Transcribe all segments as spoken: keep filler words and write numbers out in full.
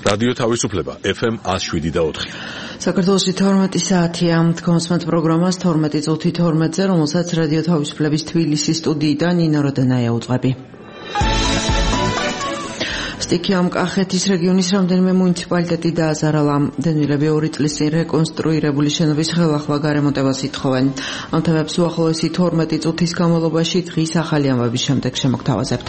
რადიო თავისუფლება ეფ ემ one oh seven და four. საქართველოში თორმეტი საათია თქვენსმეთ პროგრამას თორმეტი წუთი თორმეტზე, რომელსაც რადიო თავისუფლების თბილისის სტუდიიდან ნინო როდენაია უძღვები. სტიქიამ კახეთის რეგიონის რამდენიმე მუნიციპალიტეტი დააზარალა. დევნილები ორი წლის წინ რეკონსტრუირებული შენობის ხელახლა გარემონტებას ითხოვენ. ამ თემებს უახლოესი თორმეტი წუთის განმავლობაში დღის ახალი ამბების შემდეგ შემოგთავაზებთ.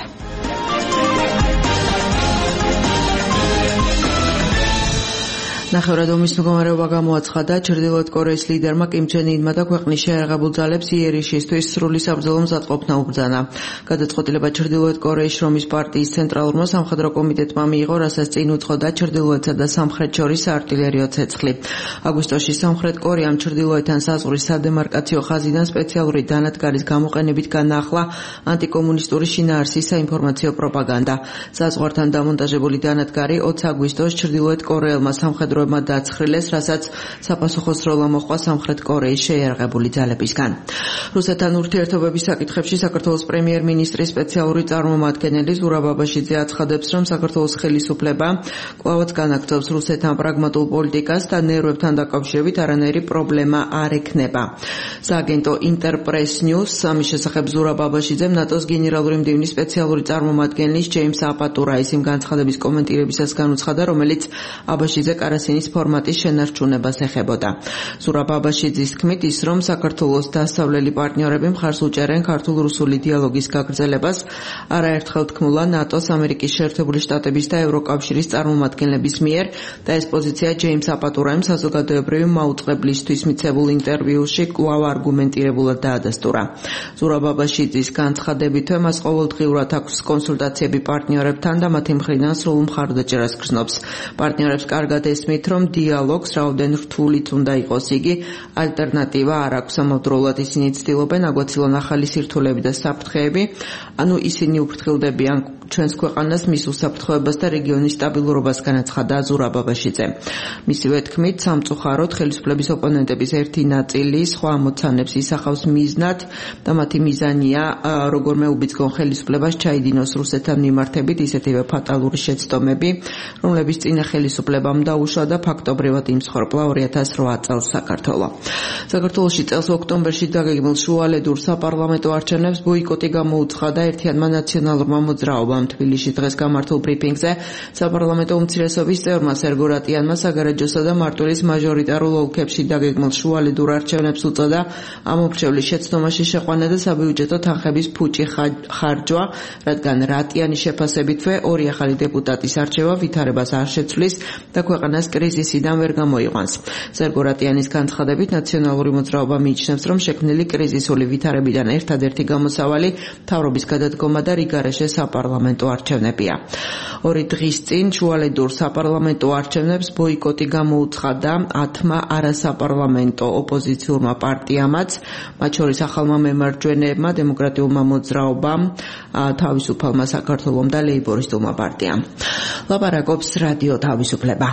ნახევრად ომის მდგომარეობა გამოაცხადა ჩრდილოეთ კორეის ლიდერმა კიმ ჩენ ინმა და ქვეყნის შეიარაღებულ ძალებს იერიშისთვის სრული საბრძოლო მზადყოფნა უბრძანა. გადაწყვეტილება ჩრდილოეთ კორეის შრომის პარტიის ცენტრალურმა სამხედრო კომიტეტმა მიიღო, რასაც წინ უძღოდა ჩრდილოეთსა და სამხრეთ შორის საარტილერიო ცეცხლი. აგვისტოში სამხრეთ კორეამ ჩრდილოეთთან საზღვრის სადემარკაციო ხაზიდან სპეციალური დანადგარის გამოყენებით განაახლა ანტიკომუნისტური შინაარსის საინფორმაციო პროპაგანდა. საზღვართან დამონტაჟებული დანადგარი ოც აგვისტოს ჩრდილოეთ კორეელმა სამხედრო დაცხრილეს, რასაც საპასუხო სროლა მოჰყვა სამხრეთ კორეის შეიარაღებული ძალებისგან. რუსეთთან ურთიერთობების საკითხებში საქართველოს პრემიერ-მინისტრის სპეციალური წარმომადგენელი ზურაბ აბაშიძე აცხადებს, რომ საქართველოს ხელისუფლება კვლავაც განაგრძობს რუსეთთან პრაგმატულ პოლიტიკას და ნერვებთან დაკავშირებით არანაირი პრობლემა არ ექნება. სააგენტო ინტერპრეს ნიუს ამის შესახებ ზურაბ აბაშიძემ ნატოს გენერალური მდივნის სპეციალური წარმომადგენლის ჯეიმს აპატურაის იმ განცხადების კომენტირებისას განუცხადა, რომელიც აბაშიძე კარასინის ფორმატის შენარჩუნებას ეხებოდა. ზურაბ აბაშიძის თქმით, ის რომ საქართველოს დასავლელი პარტნიორები მხარს უჭერენ ქართულ-რუსული დიალოგის გაგრძელებას, არაერთხელ თქმულა ნატოს, ამერიკის შეერთებული შტატების და ევროკავშირის წარმომადგენლების მიერ და ეს პოზიცია ჯეიმს აპატურაიმ საზოგადოებრივი მაუწყებლისთვის მიცემულ ინტერვიუში კვლავ არგუმენტირებულად დაადასტურა. ზურაბ აბაშიძის განცხადებითვე მას ყოველდღიურად აქვს კონსულტაციები პარტნიორებთან და მათი მხრიდან სრულ მხარდაჭერას გრძნობს. პარტნიორებს კარგად ესმით, რომ დიალოგს რაოდენ რთულიც უნდა იყოს იგი, ალტერნატივა არ აქვს. ამავდროულად ისინი ცდილობენ აგვაცილონ ახალი სირთულეები და საფრთხეები, ანუ ისინი უფრთხილდებიან ჩვენს ქვეყანას, მის უსაფრთხოებას და რეგიონის სტაბილურობას, განაცხადა ზურაბ აბაშიძე. მისივე თქმით, სამწუხაროდ ხელისუფლების ოპონენტების ერთი ნაწილი სხვა ამოცანებს ისახავს მიზნად და მათი მიზანია როგორმე უბიძგონ ხელისუფლებას ჩაიდინოს რუსეთთან მიმართებით ისეთივე ფატალური შეცდომები, რომლების წინა ხელისუფლებამ დაუშვა და ფაქტობრივად იმსხვრპლა ორი ათას ოთხ წელს საქართველო. საქართველოში წელს ოქტომბერში დაგეგმილ შუალედურ საპარლამენტო არჩევნებს ბოიკოტი გამოუცხადა ერთიანმა ნაციონალურმა მოძრაობამ. თბილისში დღეს გამართულ ბრიფინგზე საპარლამენტო უმცირესობის წევრმა სერგო რატიანმა საგარეჯოსა და მარტვილის მაჟორიტარულ ოლქებში დაგეგმილ შუალედურ არჩევნებს უწოდა ამომრჩევლის შეცდომაში შეყვანა და საბიუჯეტო თანხების ფუჭი ხარჯვა, რადგან რატიანის შეფასებითვე ორი ახალი დეპუტატის არჩევა ვითარებას არ შეცვლის და ქვეყანას კრიზისიდან ვერ გამოიყვანს. სერგო რატიანის განცხადებით ნაციონალური მოძრაობა მიიჩნევს, რომ შექმნილი კრიზისული ვითარებიდან ერთადერთი გამოსავალი მთავრობის გადადგომა და რიგარეშე საპარლამენტო არჩევნებია. ორი დღის წინ შუალედურ საპარლამენტო არჩევნებს ბოიკოტი გამოუცხადა ათმა არასაპარლამენტო ოპოზიციურმა პარტიამაც, მათ შორის ახალმა მემარჯვენეებმა, დემოკრატიულმა მოძრაობამ, თავისუფალმა საქართველომ და ლეიბორისტულმა პარტიამ. ლაპარაკობს რადიო თავისუფლება.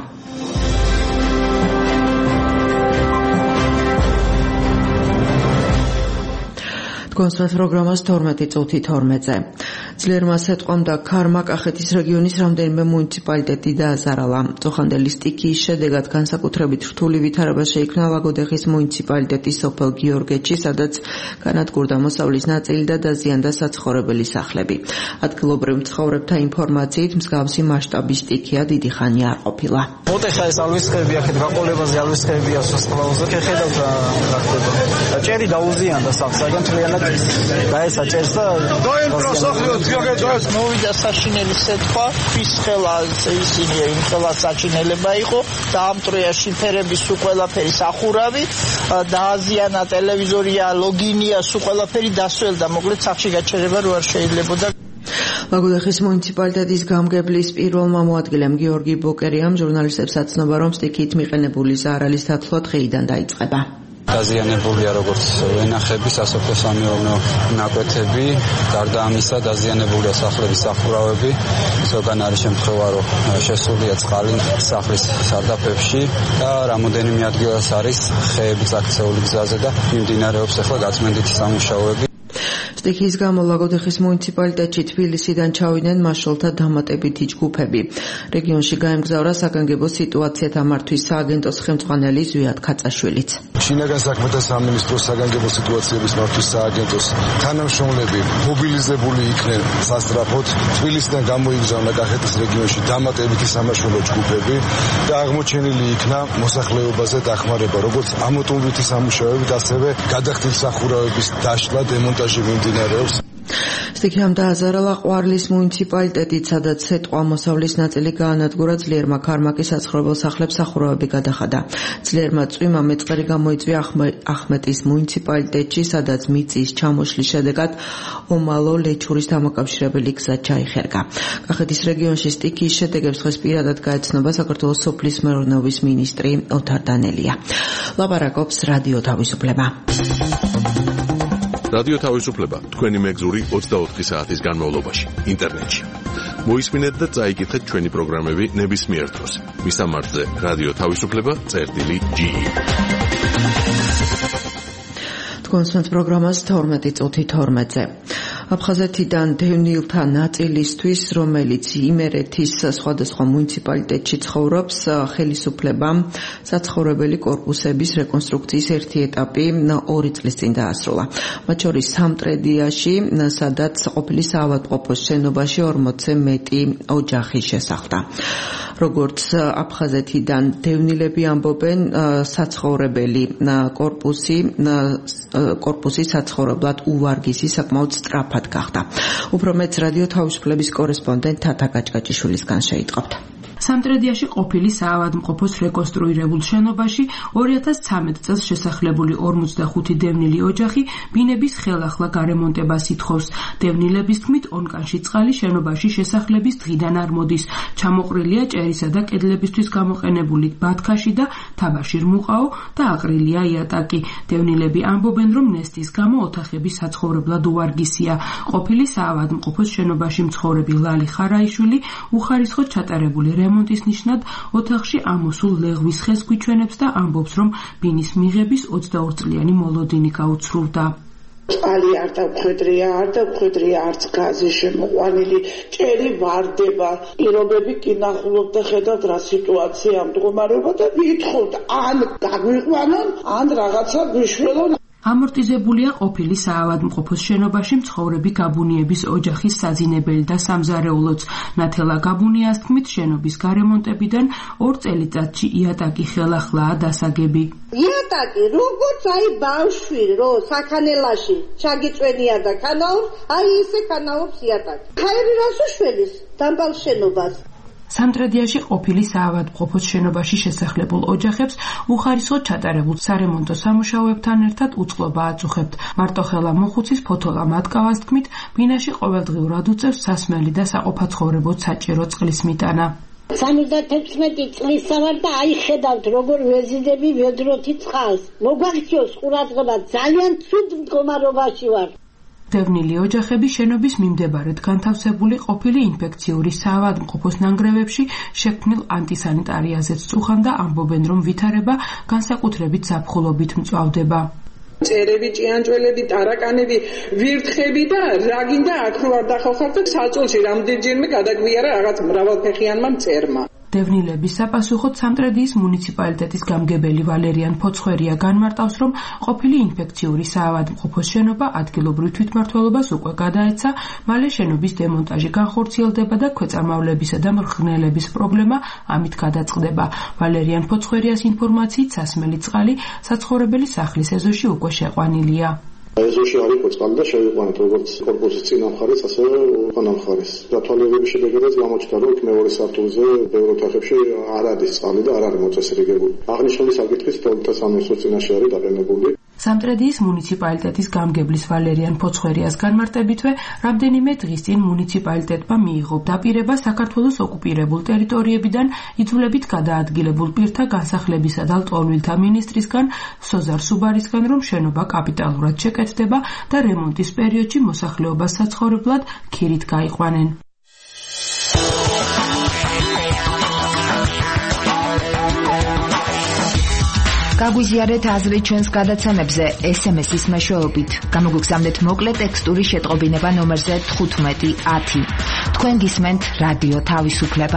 თქვენსმეთ პროგრამას თორმეტი წუთი თორმეტზე. ძლიერმა სეტყვამ და ქარმა კახეთის რეგიონის რამდენიმე მუნიციპალიტეტი დააზარალა. წოხანდელი სტიქიის შედეგად განსაკუთრებით რთული ვითარება შეიქმნა ლაგოდეხის მუნიციპალიტეტის სოფელ გიორგეთში, სადაც განადგურდა მოსავლის ნაწილი და დაზიანდა საცხოვრებელი სახლები. ადგილობრივ მცხოვრებთა ინფორმაციით, მსგავსი მასშტაბის სტიქია დიდი ხანია არ ყოფილა. მოტეხა ეს ალვისხები აქეთ გაყოლებაზე ალვისხებია სასწავლოზე შეხედავთ რა ხდება. ჭერი დაუზიანდა სახლს, საგან მთლიანად გაესა ჭერს და მოვიდა საშინელი სეტყვა, ის ხელა ისინი იმ ხელა საჩინელება იყო, დაამტრია შიფერების სულ ყველაფერი სახურავი, დააზიანა ტელევიზორია, ლოგინია, სულ ყველაფერი დასველდა, მოკლედ სახლში გაჩერება რო არ შეიძლებოდა. ლაგოდეხის მუნიციპალიტეტის გამგებლის პირველმა მოადგილემ გიორგი ბოკერიამ ჟურნალისტებს აცნობა, რომ სტიქიით მიყენებული ზარალის დათვლა დღეიდან დაიწყება. დაზიანებულია როგორც ვენახები, სასოფლო-სამეურნეო ნაკვეთები, გარდა ამისა დაზიანებულია სახლების სახურავები, ზოგან არის შემთხვევა, რომ შესულია წყალი სახლის სარდაფებში და რამოდენიმე ადგილას არის ხეები წაქცეული გზაზე და მიმდინარეობს ახლა გაწმენდითი სამუშაოები. სტიქიის გამო ლაგოდეხის მუნიციპალიტეტში თბილისიდან ჩავიდნენ მაშველთა დამატებითი ჯგუფები. რეგიონში გაემგზავრა საგანგებო სიტუაციათა მართვის სააგენტოს ხელმძღვანელი ზვიად ქაწაშვილიც. შინაგან საქმეთა სამინისტროს საგანგებო სიტუაციების მართვის სააგენტოს თანამშრომლები მობილიზებული იქნენ სასწრაფოდ. თბილისიდან გამოიგზავნა კახეთის რეგიონში დამატებითი სამაშველო ჯგუფები და აღმოჩენილი იქნა მოსახლეობაზე დახმარება, როგორც ამოტვიფრთი სამუშაოებით, ასევე გადახდილ სახურავების დაშლა, დემონტაჟი მიმდინარეობს. სტიქიამ დააზარალა ყვარლის მუნიციპალიტეტით, სადაც სეტყვა მოსავლის ნაწილი გაანადგურა, ძლიერმა ქარმაკის საცხოვრებელ სახლებს სახურავები გადახადა. ძლიერმა წვიმა მეწყერი გამოიწვია ახმეტის მუნიციპალიტეტში, სადაც მიწის ჩამოშლის შედეგად ომალო ლეჩურის დამაკავშირებელი გზა ჩაიხერგა. კახეთის რეგიონში სტიქიის შედეგებს დღეს პირადად გაეცნობა საქართველოს სოფლის მეურნეობის მინისტრი ოთარ დანელია. ლაპარაკობს რადიო თავისუფლება. რადიო თავისუფლება თქვენი მეგზური ოცდაოთხი საათის განმავლობაში ინტერნეტში. მოისმინეთ და წაიკითხეთ ჩვენი პროგრამები ნებისმიერ დროს. მისამართზე რადიო თავისუფლება წერტილი ჯი. თქვენს პროგრამას თორმეტი წუთი თორმეტზე. აფხაზეთიდან დევნილთა ნაწილისთვის, რომელიც იმერეთის სხვადასხვა მუნიციპალიტეტში ცხოვრობს, ხელისუფლებამ საცხოვრებელი კორპუსების რეკონსტრუქციის ერთი ეტაპი ორი წლის წინ დაასრულა. მათ შორის სამტრედიაში, სადაც ყოფილი საავადმყოფოს შენობაში ორმოცზე მეტი ოჯახი შესახლდა. როგორც აფხაზეთიდან დევნილები ამბობენ, საცხოვრებელი კორპუსი კორპუსი საცხოვრებლად უვარგისი საკმაოდ სწრაფად გახდა. უფრო მეტს რადიო თავისუფლების კორესპონდენტ თათა გაჭგაჭიშვილისგან შეიტყობთ. სამტრედიაში ყოფილი საავადმყოფოს რეკონსტრუირებულ შენობაში ორი ათას ცხრამეტ წელს შესახლებული ორმოცდახუთი დევნილი ოჯახი ბინების ხელახლა გარემონტებას ითხოვს. დევნილების თქმით, ონკანში წყალი შენობაში შესახლების დღიდან არ მოდის. ჩამოყრილია ჭერისა და კედლებისთვის გამოყენებული ბათქაში და თაბაშირ მუყაო და აყრილია იატაკი. დევნილები ამბობენ, რომ ნესტის გამო ოთახები საცხოვრებლად უვარგისია. ყოფილი საავადმყოფოს შენობაში მცხოვრები ლალი ხარაიშვილი უხარისხოდ ჩატარებული რემონტის ნიშნად ოთახში ამოსულ ლეღვის ხეს გვიჩვენებს და ამბობს, რომ ბინის მიღების ოცდაორ წლიანი მოლოდინი გაუცრუვდა. წყალი არ დაგხვედრია, არ დაგხვედრია არც გაზი შემოყვანილი, ჭერი ვარდება, პირობები კი ნახულობ და ხედავთ რა სიტუაცია მდგომარეობა და ვითხოვთ, ან გაგვიყვანონ, ან რაღაცა გვიშველონ. ამორტიზებულია ყოფილი საავადმყოფოს შენობაში მცხოვრები გაბუნიების ოჯახის საძინებელი და სამზარეულოც. ნათელა გაბუნიას თქმით, შენობის გარემონტებიდან ორ წელიწადში იატაკი ხელახლაა დასაგები. იატაკი, როგორც აი ბავშვი, რო საქანელაში ჩაგიწვენია და ქანაობს, აი ისე ქანაობს იატაკი. ხაერი რას უშველის დამბალ შენობას. სამტრედიაში ყოფილი საავადმყოფოს შენობაში შესახლებულ ოჯახებს უხარისხოდ ჩატარებულ სარემონტო სამუშაოებთან ერთად უწყლობა აწუხებთ. მარტოხელა მოხუცის ფოთოლა მატკავას თქმით, ბინაში ყოველდღიურად უწევს სასმელი და საყოფაცხოვრებო საჭირო წყლის მიტანა. სამოცდათექვსმეტი წლის ვარ და აი ხედავთ როგორ ვეზიდები ვედროთი წყალს. მოგვაქციოს ყურადღება, ძალიან ცუდ მდგომარეობაში ვარ. დევნილი ოჯახები შენობის მიმდებარედ განთავსებული ყოფილი ინფექციური საავადმყოფოს ნანგრევებში შექმნილ ანტისანიტარიაზეც წუხან და ამბობენ, რომ ვითარება განსაკუთრებით ზაფხულობით მწვავდება. წერები, ჭიანჭველები, ტარაკანები, ვირთხები და რა გინდა აქ რო არ დახავხავთ და საწოლში რამდენჯერმე გადაგვიარა რაღაც მრავალფეხიანმა მწერმა. დევნილების საპასუხოდ სამტრედიის მუნიციპალიტეტის გამგებელი ვალერიან ფოცხვერია განმარტავს, რომ ყოფილი ინფექციური საავადმყოფოს შენობა ადგილობრივ თვითმმართველობას უკვე გადაეცა, მალე შენობის დემონტაჟი განხორციელდება და ქვეწარმავლებისა და მრხნელების პრობლემა ამით გადაწყდება. ვალერიან ფოცხვერიას ინფორმაციით, სასმელი წყალი საცხოვრებელი სახლის ეზოში უკვე შეყვანილია. ეზოში არ იყო წყალი და შევიყვანეთ როგორც კორპუსის წინა მხარეს, ასევე უკანა მხარეს. დათვალიერების შედეგადაც გამოჩნდა, რომ მეორე სართულზე ბევრ ოთახებში არ არის წყალი და არ არის მოწესრიგებული. აღნიშნული საკითხის თეორითა სამინისტროს წინაშე არის დაყენებული. სამტრედიის მუნიციპალიტეტის გამგებლის ვალერიან ფოცხვერიას განმარტებითვე, რამდენიმე დღის წინ მუნიციპალიტეტმა მიიღო დაპირება საქართველოს ოკუპირებულ ტერიტორიებიდან იძულებით გადაადგილებულ პირთა განსახლებისა და ლტოლვილთა მინისტრისგან სოზარ სუბარისგან, რომ შენობა კაპიტალურად შეკეთდება და რემონტის პერიოდში მოსახლეობას საცხოვრებლად ქირით გაიყვანენ. გაგვიზიარეთ აზრი ჩვენს გადაცემებზე ეს ემ ეს-ის მეშვეობით. გამოგვიგზავნეთ მოკლე ტექსტური შეტყობინება ნომერზე თხუთმეტი ათი. თქვენ გისმენთ რადიო თავისუფლება.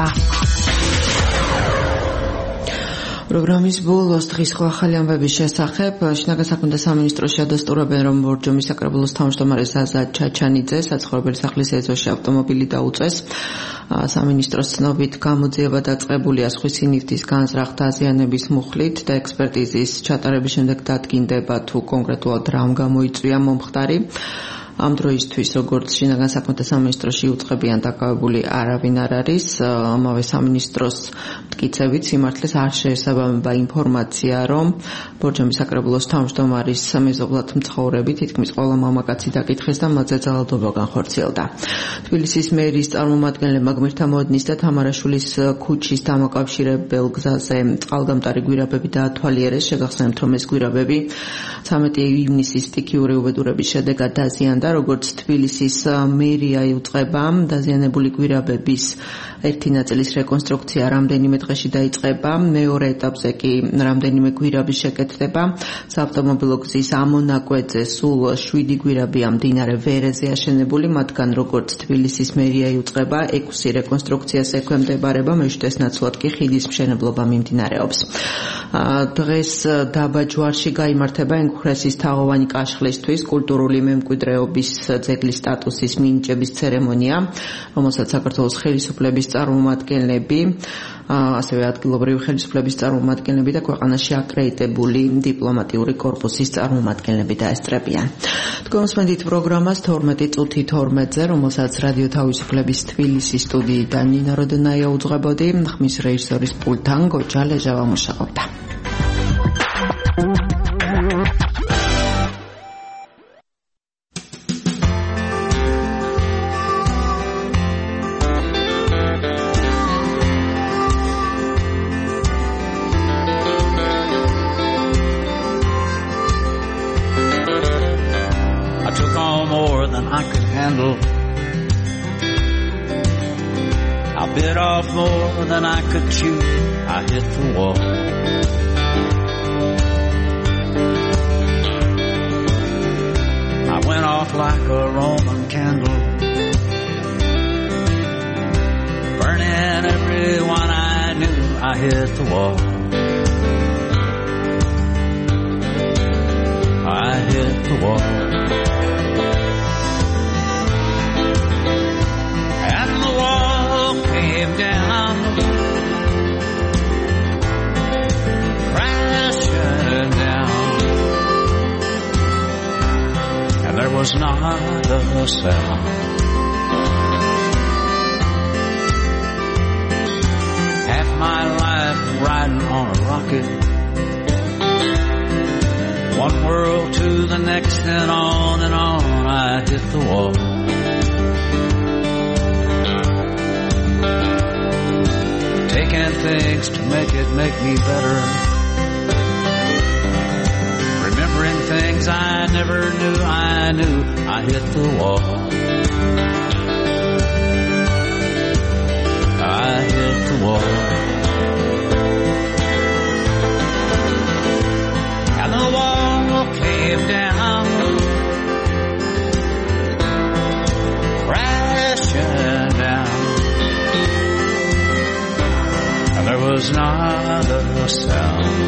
პროგრამის ბოლოს დღის ახალი ამბების შესახებ შინაგან საქმეთა სამინისტროში ადასტურებენ, რომ ბორჯომის საკრებულოს თავმჯდომარე ზაზა ჩაჩანიძე საცხოვრებელი სახლის ეზოში ავტომობილი დაუწეს. სამინისტროს ცნობით გამოძიება დაწყებულია სხვისი ნივთის განზრახ დაზიანების მუხლით და ექსპერტიზის ჩატარების შემდეგ დადგინდება თუ კონკრეტულად რა გამოიწვია მომხდარი. ამ დროისთვის როგორც შინაგან საქმეთა სამინისტროში უწყებიან დაკავებული არავინ არ არის. ამავე სამინისტროს მტკიცებით სიმართლეს არ შეესაბამება ინფორმაცია, რომ ბორჯომის საკრებულოს თავმჯდომარის მეზობლად მცხოვრები თითქმის ყველა მამაკაცი დაკითხეს და მათზე ძალადობა განხორციელდა. თბილისის მერის წარმომადგენლებმა გმირთა მოდნის და თამარაშვილის ქუჩის დამაკავშირებელ გზაზე წყალგამტარი გვირაბები დაათვალიერეს. შეგახსენებთ, რომ ეს გვირაბები ცამეტი ივნისის სტიქიური უბედურების შედეგად დაზიანდა. როგორც თბილისის მერია იუწყება, დაზიანებული გვირაბების ერთი ნაწილის რეკონსტრუქცია რამდენიმე დღეში დაიწყება, მეორე ეტაპზე კი რამდენიმე გვირაბის შეკეთდება. საავტომობილო გზის ამონაკვეთზე სულ შვიდი გვირაბია მდინარე ვერეზე აშენებული, მათგან როგორც თბილისის მერია იუწყება, ექვსი რეკონსტრუქციას ექვემდებარება, მეშვიდეს ნაცვლად კი ხიდის მშენებლობა მიმდინარეობს. დღეს დაბა ჯვარში გაიმართება ენგურესის თაღოვანი კაშხლისთვის კულტურული მემკვიდრეობის ძეგლის სტატუსის მინიჭების ცერემონია, რომელსაც საქართველოს ხელისუფლების წარმომადგენლები, ასევე ადგილობრივი ხელისუფლების წარმომადგენლები და ქვეყანაში აკრედიტებული დიპლომატიური კორპუსის წარმომადგენლები დაესწრებიან. თქვენ მოსმენთ პროგრამას თორმეტი წუთი თორმეტზე, რომელსაც რადიო თავისუფლების თბილისის სტუდიიდან ნინა როდონაია უძღვებოდი, ხმის რეჟისორის პულტთან გოჯა ლეჟავა მუშაობდა. Bit off more than I could chew. I hit the wall. I went off like a Roman candle, burning everyone I knew. I hit the wall. I hit the wall. Came down, crashing down, and there was not a sound. Half my life riding on a rocket, one world to the next, and on and on I hit the wall. Taking things to make it make me better, remembering things I never knew I knew. I hit the wall. I hit the wall. And the wall came down, crashing down. There was not a sound.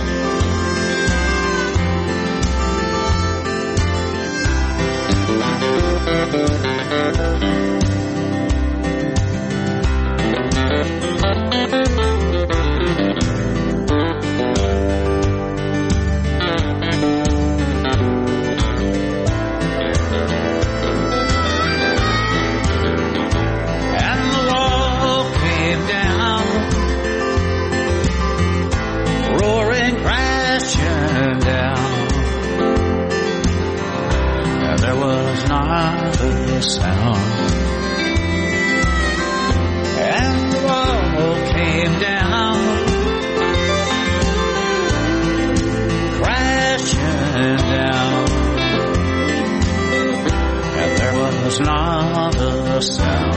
And the wall came down, roaring, crashing down, and there was not a sound. And the wall came down, crashing down, and there was not a sound.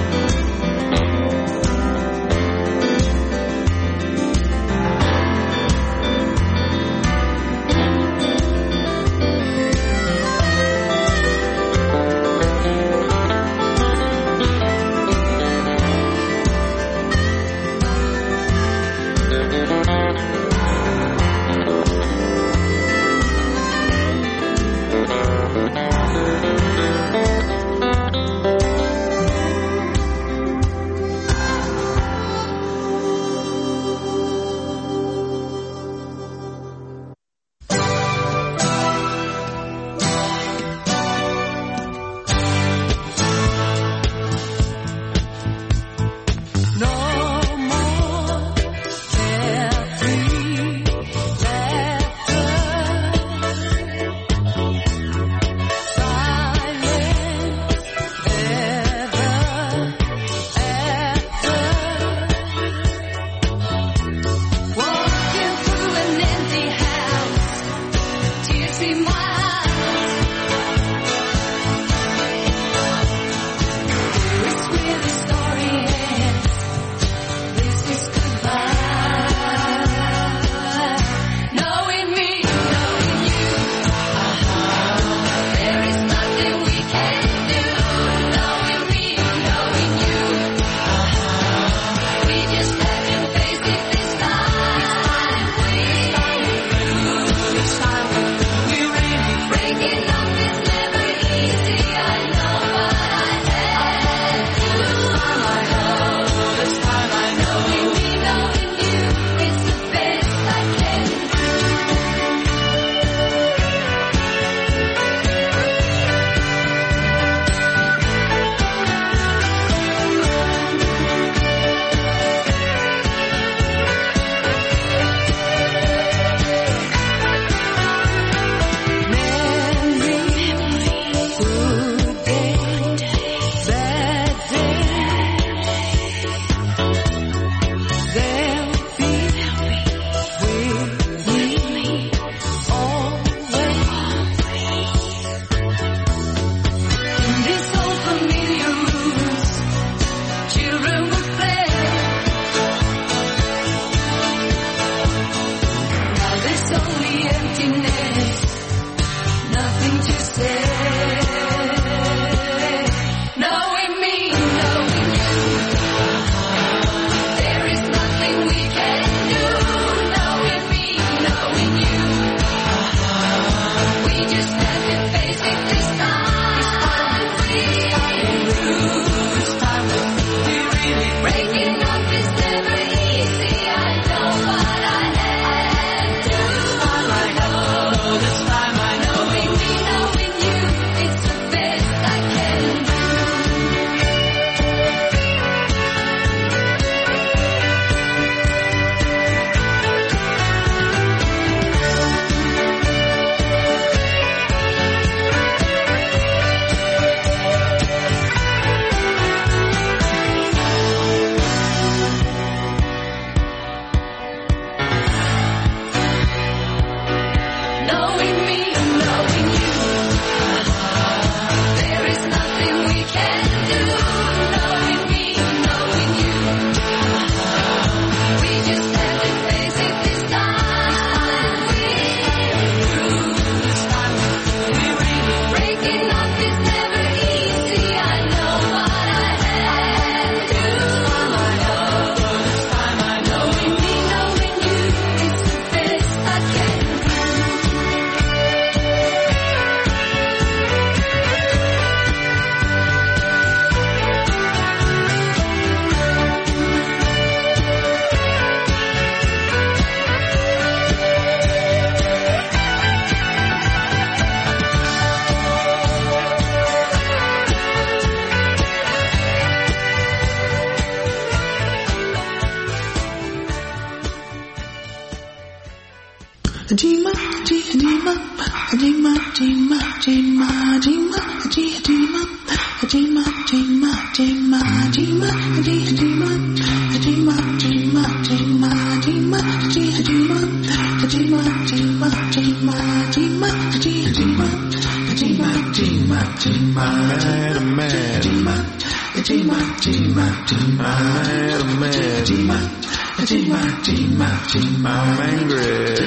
I'm angry.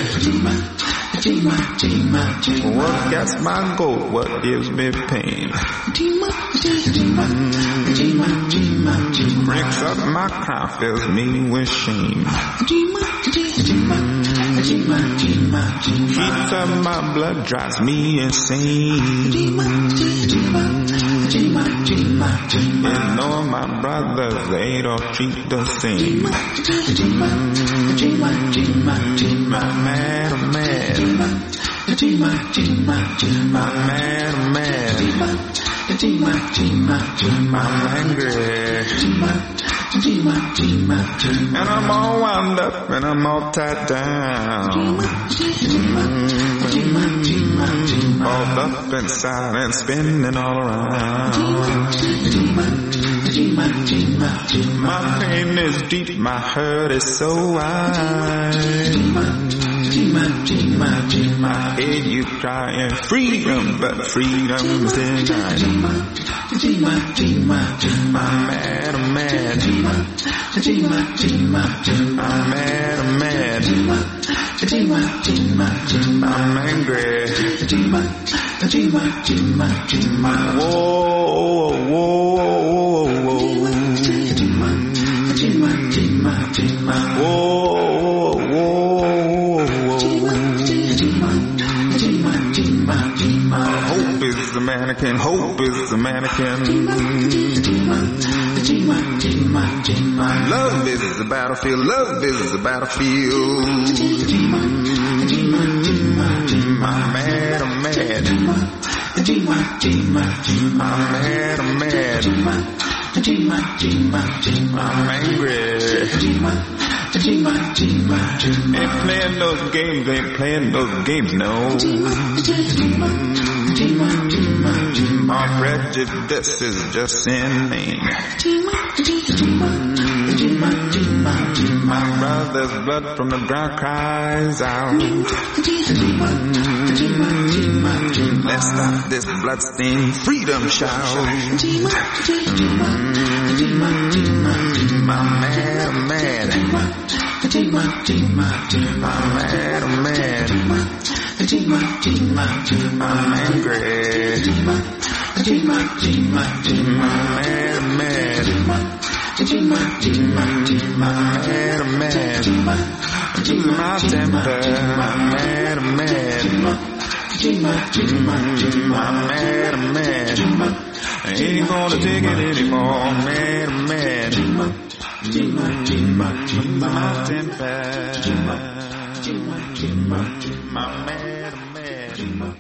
What gets my goat? What gives me pain? Mm, breaks up my crown, fills me with shame. Heats up my blood, drives me insane. You know my brothers, they don't treat the same. I'm mad, I'm mad. I'm mad, I'm mad. I'm angry. And I'm all wound up and I'm all tied down. Mm-hmm. All up inside and spinning all around. My pain is deep, my hurt is so wide. I hear you crying freedom, but freedom's denied. I'm mad, I'm mad. I'm mad, I'm mad. I'm angry. Whoa, whoa, whoa, whoa. Hope is the mannequin, hope is the mannequin. Love is the battlefield, love is the battlefield. I'm mad, I'm mad. I'm mad, I'm mad. I'm angry. Ain't playing those games, ain't playing those games, no. My prejudice is just inane. My brother's blood from the ground cries out. Let's stop this bloodstained freedom shout. I'm mad, I'm mad. I'm mad, I'm mad. I'm angry. I'm mad, I'm mad. I'm mad, I'm mad. Lose my temper. I'm mad, I'm mad. I'm mad, I'm mad. I ain't gonna take it anymore. I'm mad, I'm mad. Lose my temper. I'm mad, I'm mad.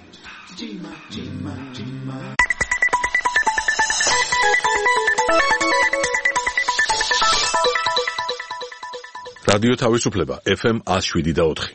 რადიო თავისუფლება ეფ ემ one oh seven და four.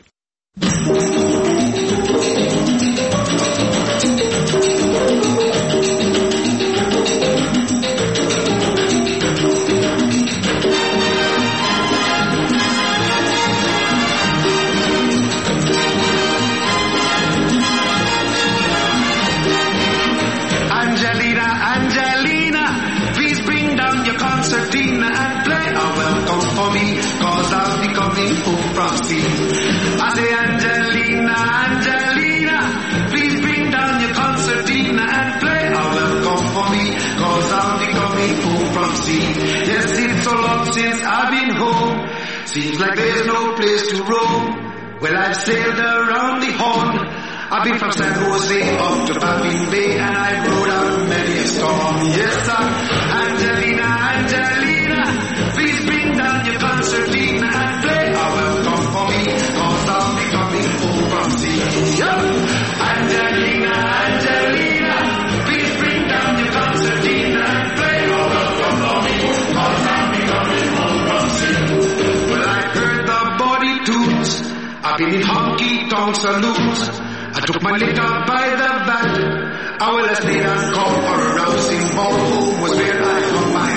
Angelina, Angelina, please bring down your concertina and play a welcome for me, cause I'll be coming home from sea. I say Angelina, Angelina, please bring down your concertina and play a welcome for me, cause I'll be coming home from sea. Yes, it's so long since I've been home, seems like there's no place to roam. Well, I've sailed around the Horn, I've been from San Jose up to Baffin Bay, and I've rode out many a storm. Yes, sir, Angelina, Angelina, please bring down your concertina and play a welcome for me, cause I'll be coming home from sea. Yeah. Angelina, Angelina, please bring down your concertina and play a welcome for me, cause I'll be coming home from sea. Well, I heard the body tunes, I've been in honky-tonk saloons, I took my liquor by the bat. I will stay and call for a rousing ballroom was where I hung my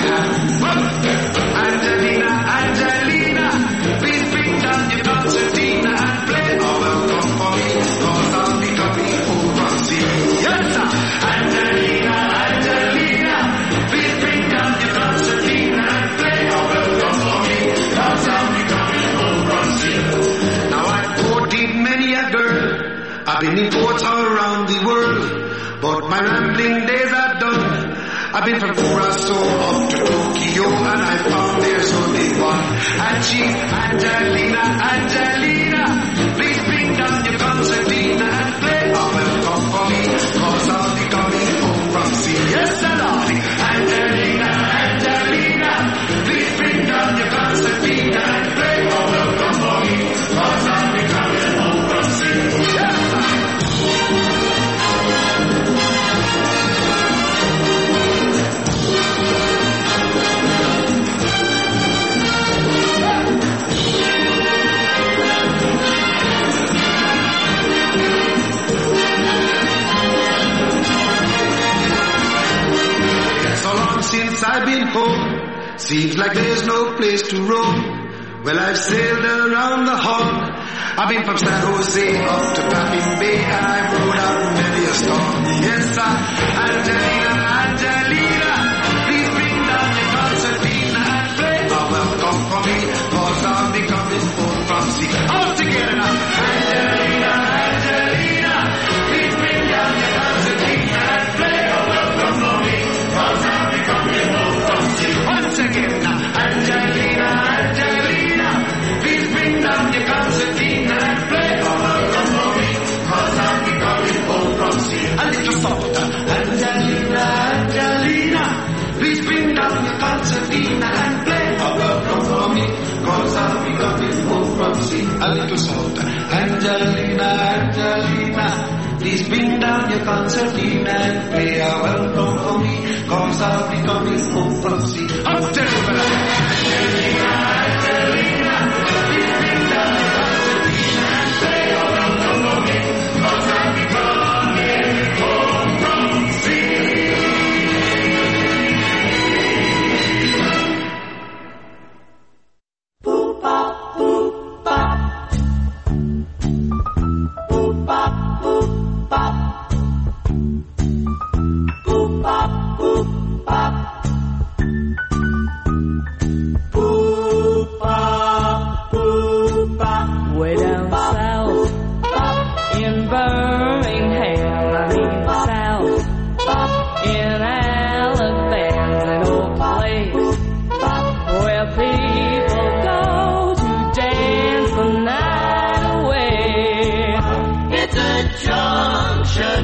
I've been from Curacao up to Tokyo and I found there's only one. And she's Angelina, Angelina. Please bring down your concertina and play a welcome for me, cause I'll be coming home from sea. Yes, Lordy. Angelina, Angelina. Please bring down your concertina and play a welcome for me, cause I'll be coming home from sea. Yes, since I've been home, seems like there's no place to roam. Well, I've sailed around the hall. I've been from San Jose up to Baffin Bay, and I've rode out many a storm. Yes, sir, Angelina, Angelina, please bring down your concertina and play a welcome for me, cause I'll be coming home from sea. All together now. Angelina, Angelina, please bring down your concertina and play a welcome for me, cause I'll be coming home from sea. Once again now. Angelina, Angelina, please bring down your concertina and play a welcome for me, cause I'll be coming home from sea. A little softer. Angelina, Angelina, please bring down your concertina and play a welcome for me, cause I'll be coming home from sea. A little softer. Angelina, Angelina, please bring down your concertina and play a welcome for me, cause I'll be coming home from sea. Up to Angelina, Angelina, please bring down your concertina and play a welcome for me, cause I'll be coming home from sea. Boop bop, boop bop, boop bop, boop bop, boop bop, boop bop, boop bop, boop bop. Way down south in Birmingham, I mean south in Alabama, an old place where people go to dance the night away. It's a junction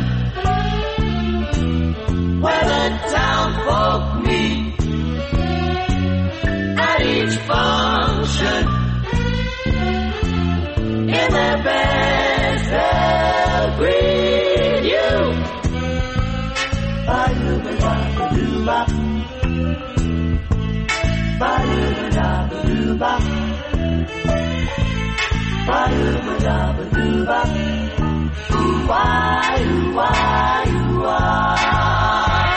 where the town folk meet at each function. In their best they'll greet you. Ba-doo-ba-da-ba-doo-ba, ba-doo-ba-da-ba-doo-ba, ba-doo-ba-da-ba-doo-ba, ooh-wah, ooh-wah, ooh-wah.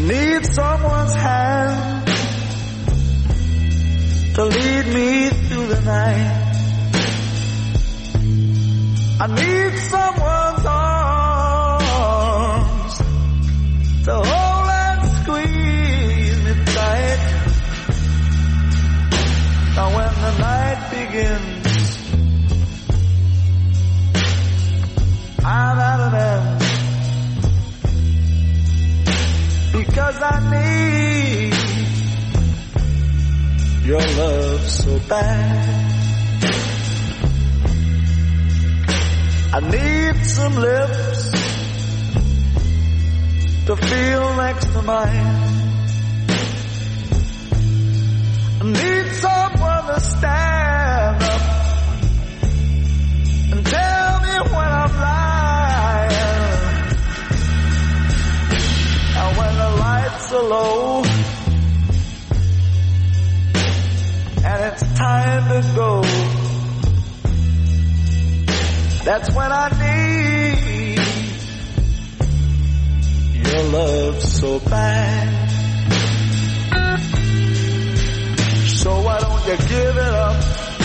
need someone's hand to lead me through the night. I need someone's arms to hold and squeeze me tight. Now when the night begins, I'm at an end, because I need your love so bad. I need some lips to feel next to mine. I need someone to stand up and tell me when I'm lying. And when the lights are low and it's time to go, that's when I need your love so bad. So why don't you give it up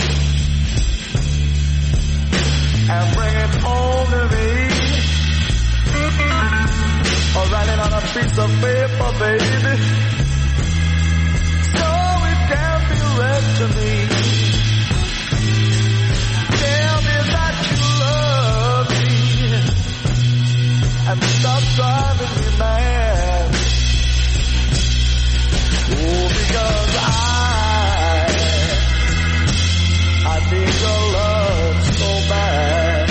and bring it home to me? Or write it on a piece of paper, baby, so it can be read to me. Tell me that you love me and stop driving me mad. Oh, because I I need your love so bad.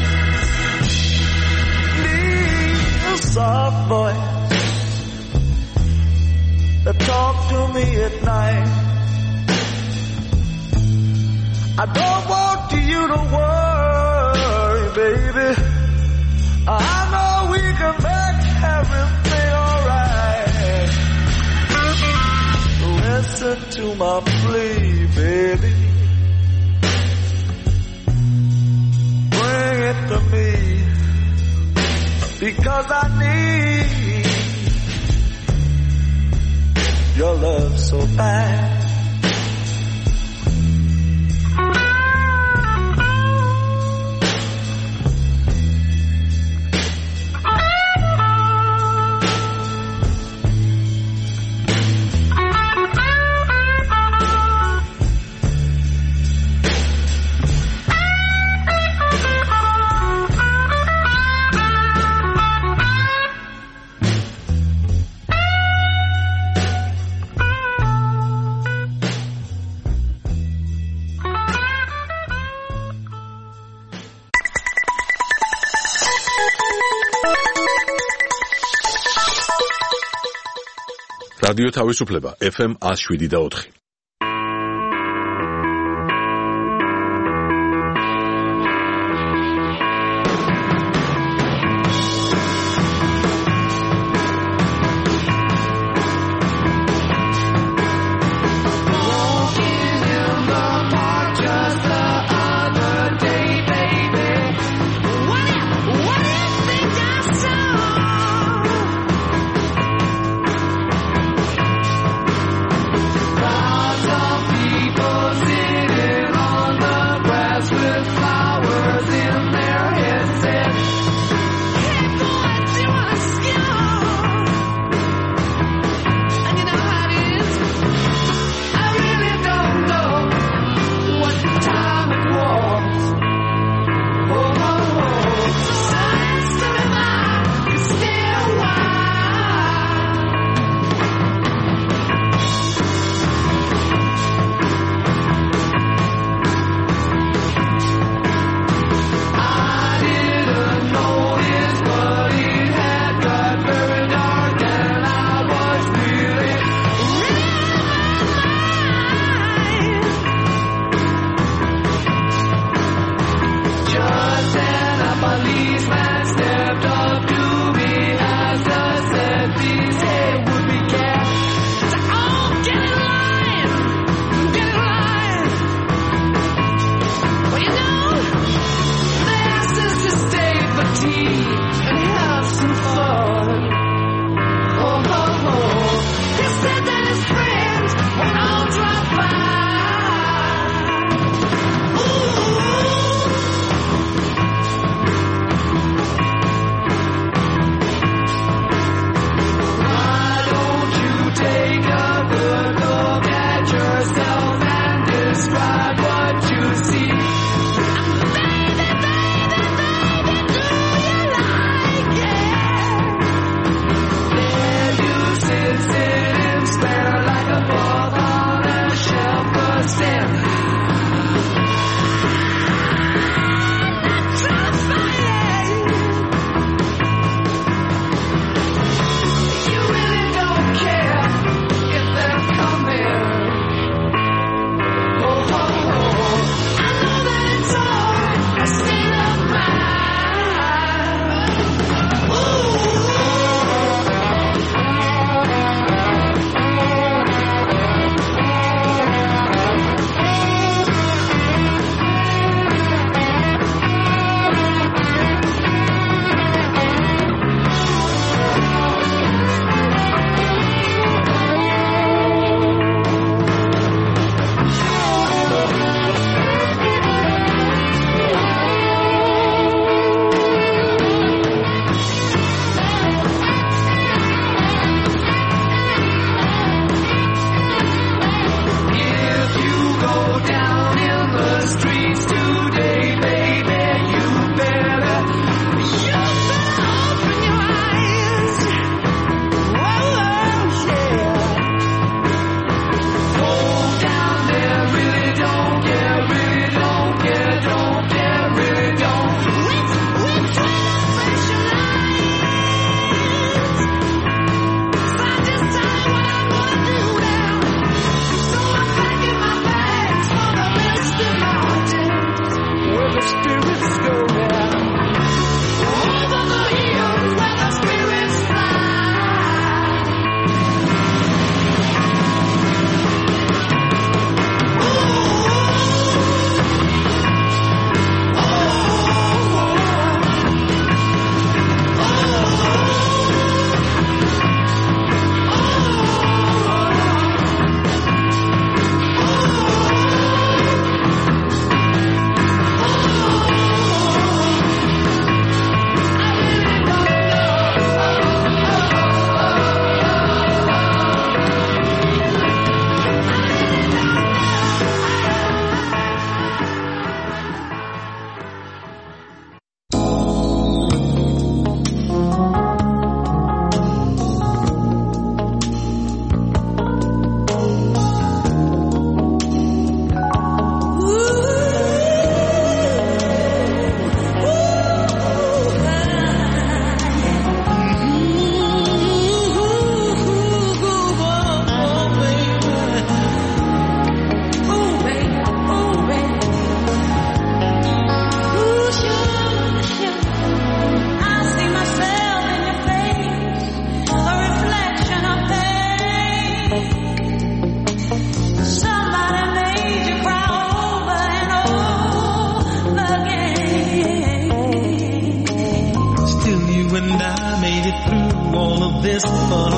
Need a soft voice that talk to me at night. I don't want you to worry, baby. I know we can make everything alright. Listen to my plea, baby. Bring it to me, because I need your love so bad. რადიო თავისუფლება ეფ ემ one oh seven და four. Bye.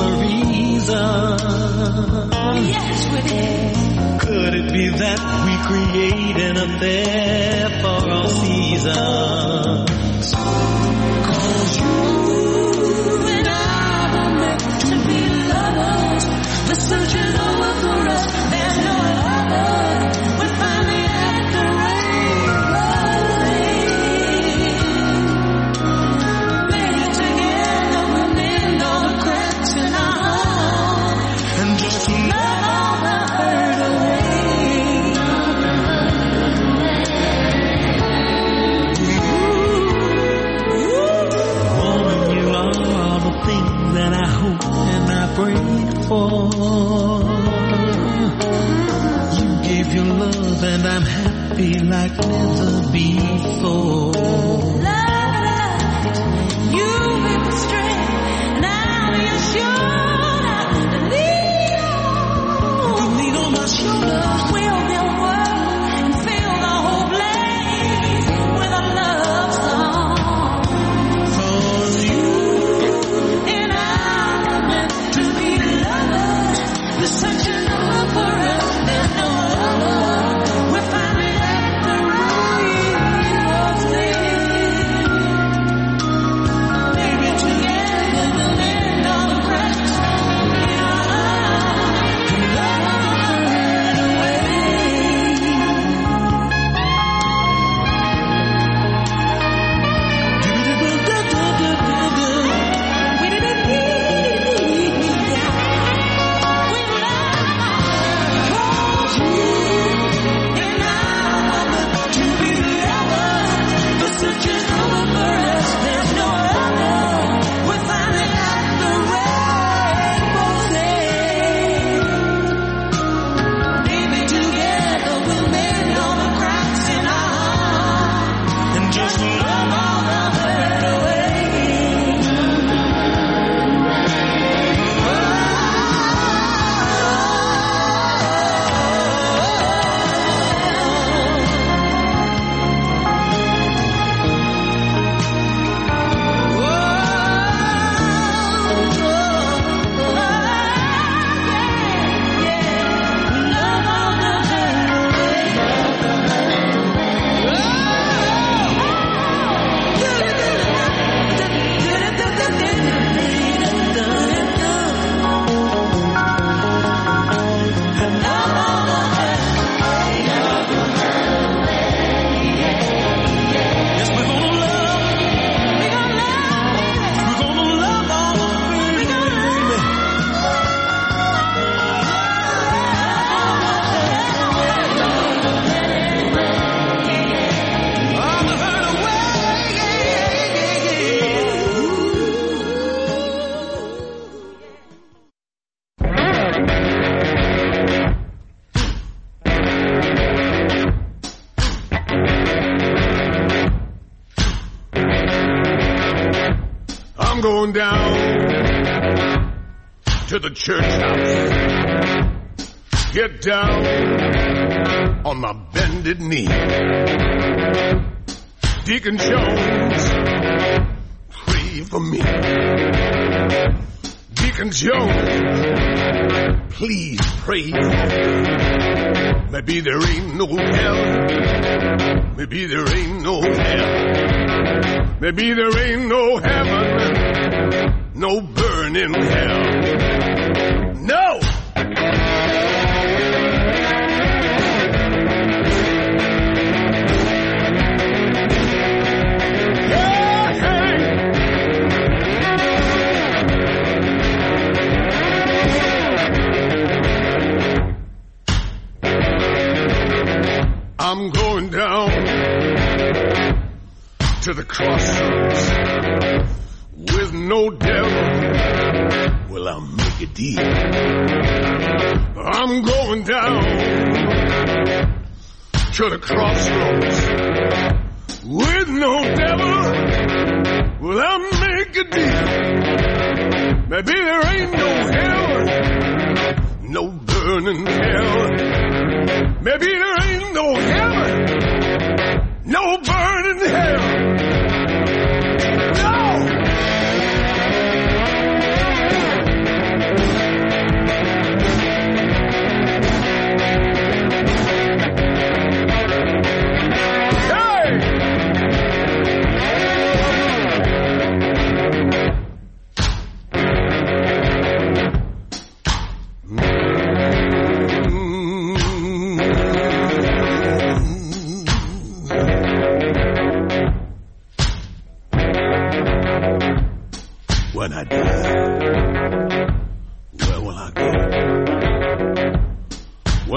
a reason. Yes, we did. Could it be that we create an affair for all seasons? Cause you and I were meant to be lovers. The search is over for us. There's no other. We're finally at the rainbow lane. Maybe together we'll mend all the cracks in our heart. And just to love all the hurt away. Woman, you are all the things that I hope and I pray for. You gave your love and I'm happy like never before. Love, love, you been the strength and I'm your shoulder. Lean on, lean on my shoulder. We'll build a world and fill the whole place with a love song. Cause you and I were meant to be lovers. The search is over for us. There's no other. We're finally at the rainbow lane. Maybe together we'll mend all the cracks in our heart and love all the hurt away. Just love all the hurt away. Yes, we're gonna love, we're gonna love, we're gonna love all the baby, baby. All the hurt away, yeah, I'm going down to the church house. Get down on my bended knee. Deacon Jones, pray for me. Deacon Jones, please pray for me. Maybe there ain't no hell. Maybe there ain't no hell. Maybe there ain't no heaven. No burning hell. No! Yeah, hey. I'm going down to the crossroads with no devil. Well, I'll make a deal. I'm going down to the crossroads with no devil. Well, I'll make a deal. Maybe there ain't no hell, no burning hell. Maybe there ain't no heaven, no burning hell. No!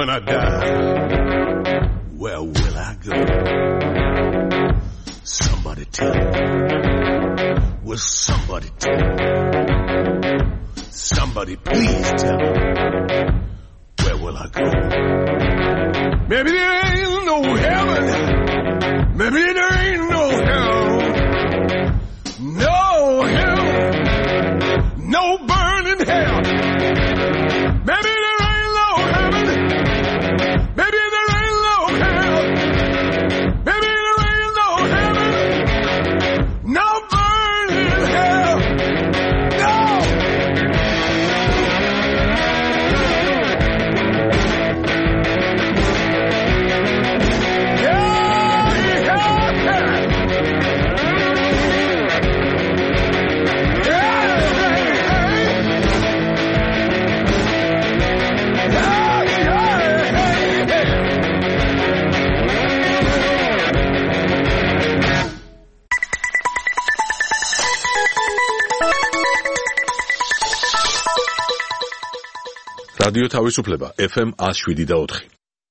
when I die, where will I go? Somebody tell me. Will somebody tell me? Somebody please tell me. Where will I go? Maybe there ain't no heaven. Maybe there ain't no hell. No hell. No burning hell. Maybe there ain't no heaven. Maybe there ain't no hell. Maybe there ain't no heaven. No burning hell. No. რადიო თავისუფლება ეფ ემ one oh seven და four.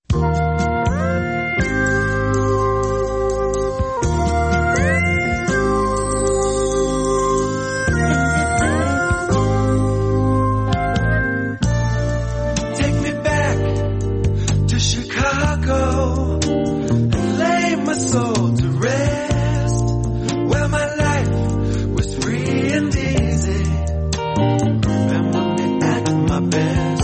Take me back to Chicago and lay my soul to rest, where my life was free and easy. Remember me at my best.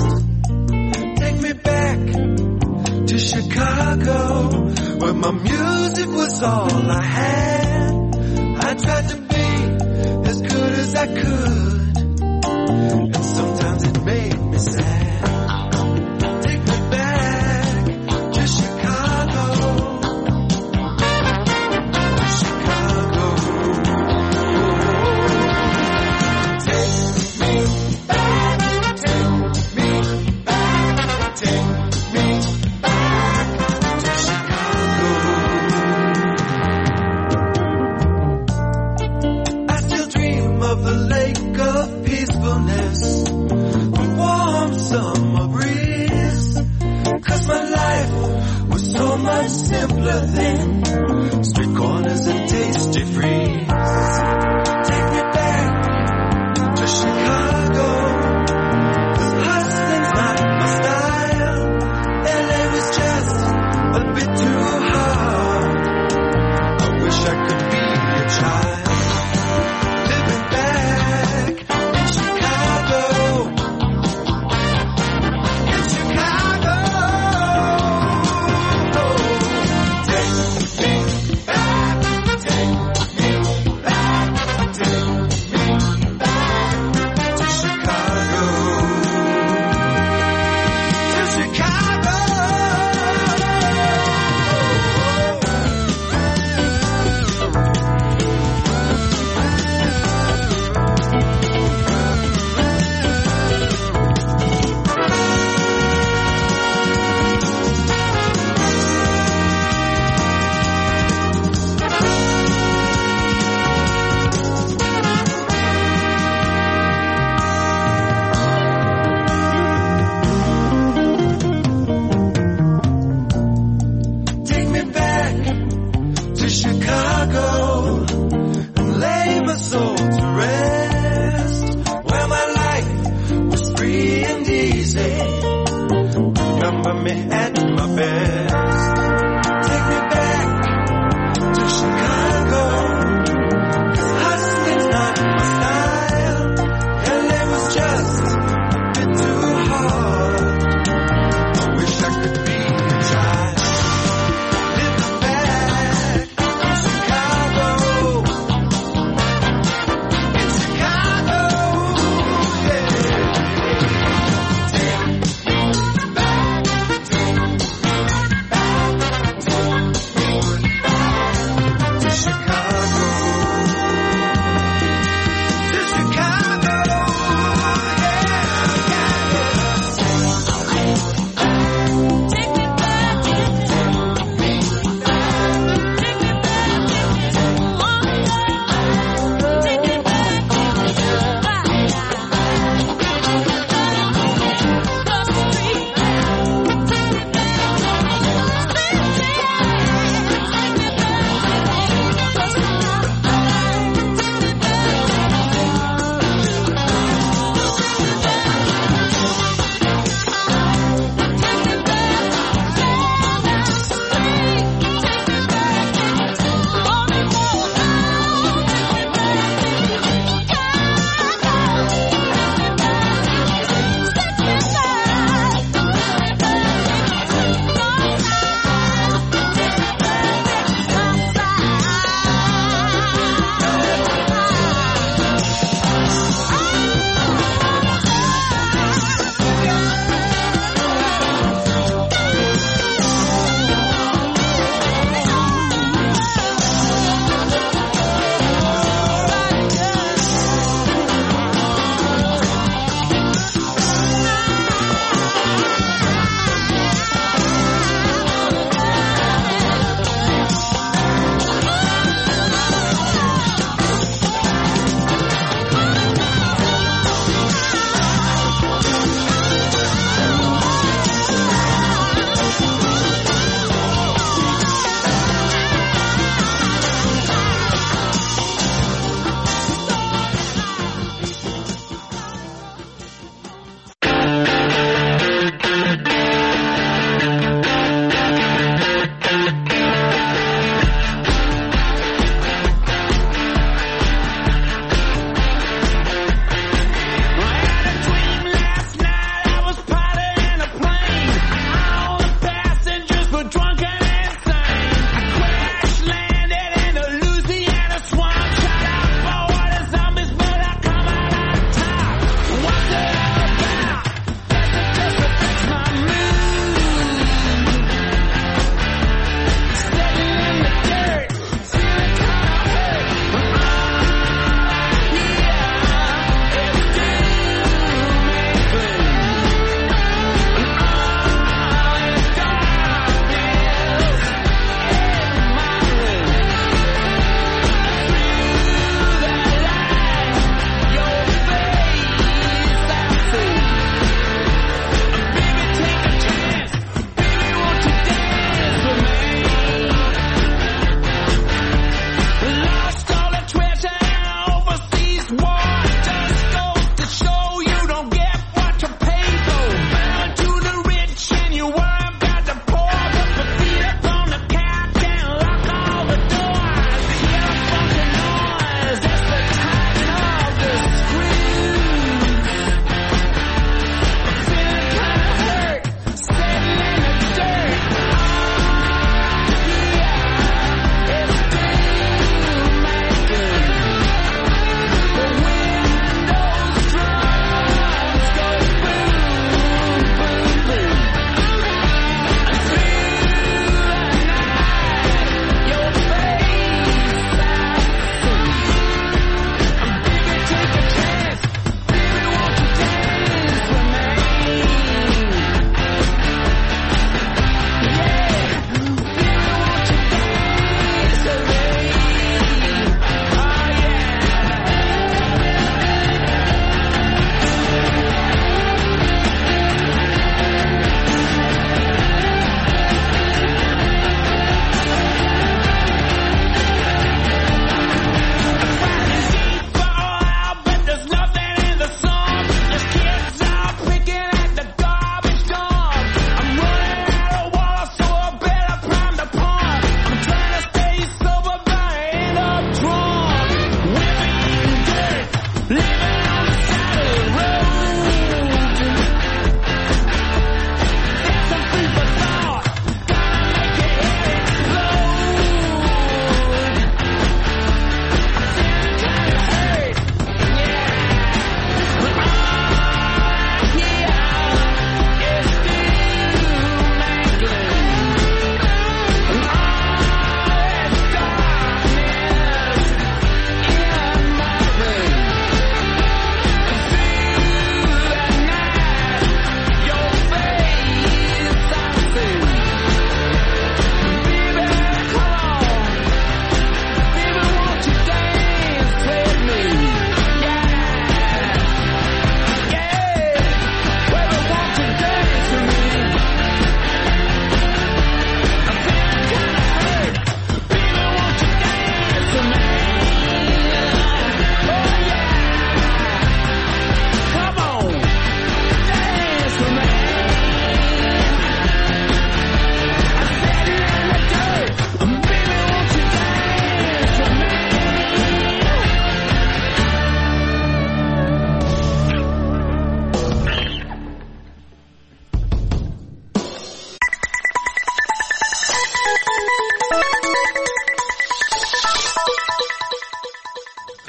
Chicago, where my music was all I had. I tried to be as good as I could, and sometimes it made me sad. Take me back to Chicago, Chicago. Take me back, take me back, take me of the lake of peacefulness, the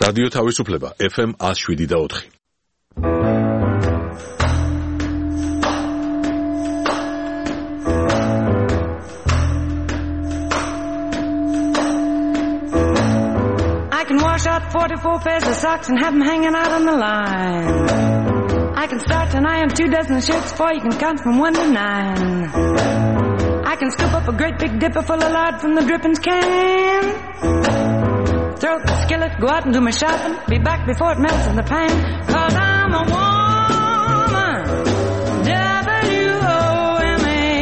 რადიო თავისუფლება F M one oh seven და four. I can wash out forty-four pairs of socks and have them hanging out on the line. I can start an iron two dozen shirts before you can count from one to nine. I can scoop up a great big dipper full of lard from the drippings can. Throw up the skillet, go out and do my shopping, be back before it melts in the pan. Cause I'm a woman, W O M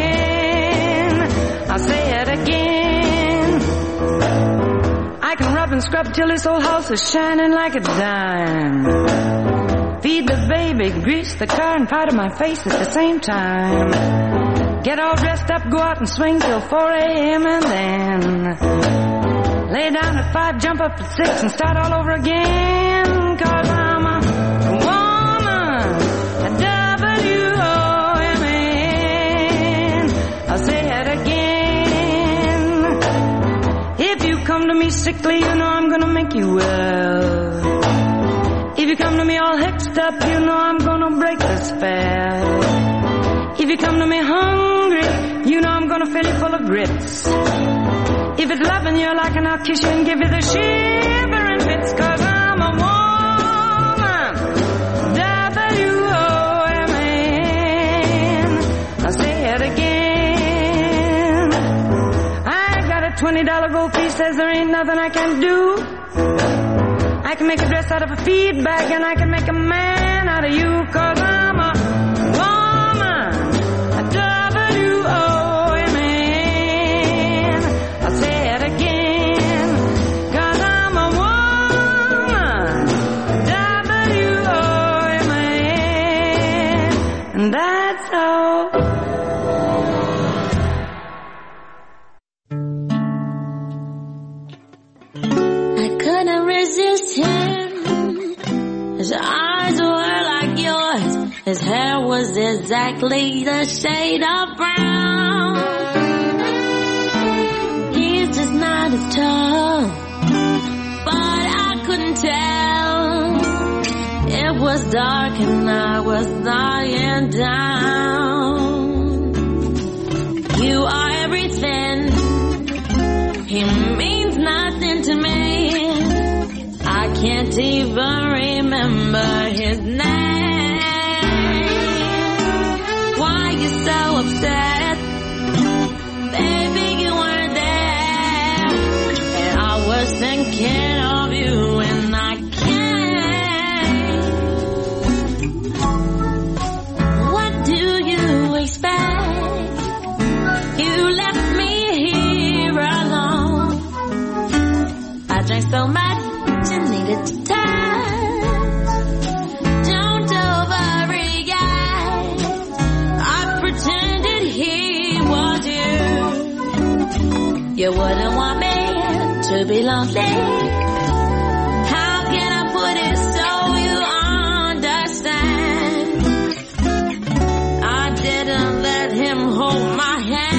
N. I'll say it again. I can rub and scrub till this whole house is shining like a dime. Feed the baby, grease the car and powder my face at the same time. Get all dressed up, go out and swing till four a.m. and then lay down at five, jump up at six and start all over again. Cause I'm a woman, a W O M N. I'll say it again. If you come to me sickly, you know I'm gonna make you well. If you come to me all hexed up, you know I'm gonna break the spell. If you come to me hungry, you know I'm gonna fill you full of grits. If it's loving you like an I'll kiss you and give you the shivering fits. Cause I'm a woman, W O M N. I'll say it again. I got a twenty dollar gold piece, says there ain't nothing I can do. I can make a dress out of a feed bag and I can make a man out of you. Cause I'm a woman, a W O M N. I'll say it again. Cause I'm a woman, W O M N. And that's all. I couldn't resist him. His eyes were like yours. His hair was exactly the shade of brown. He's just not as tall, but I couldn't tell. It was dark and I was lying down. You are everything. He means nothing to me. I can't even remember his name. Why you so upset? Baby, you weren't there. And I was thinking of you and I can't. What do you expect? You left me here alone. I drank so much you needed to touch. Don't overreact. I pretended he was you. You wouldn't want me to be lonely. How can I put it so you understand? I didn't let him hold my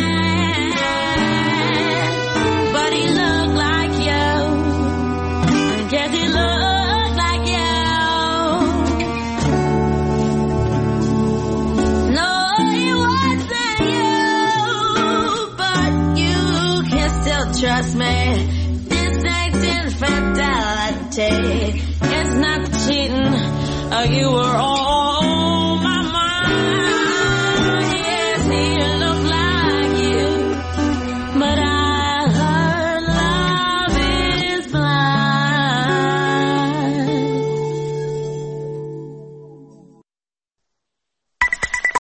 hand, but he looked like you. Guess he looked like you. No, he wasn't you, but you can still trust me. This ain't infidelity. It's not cheating. Uh, you were all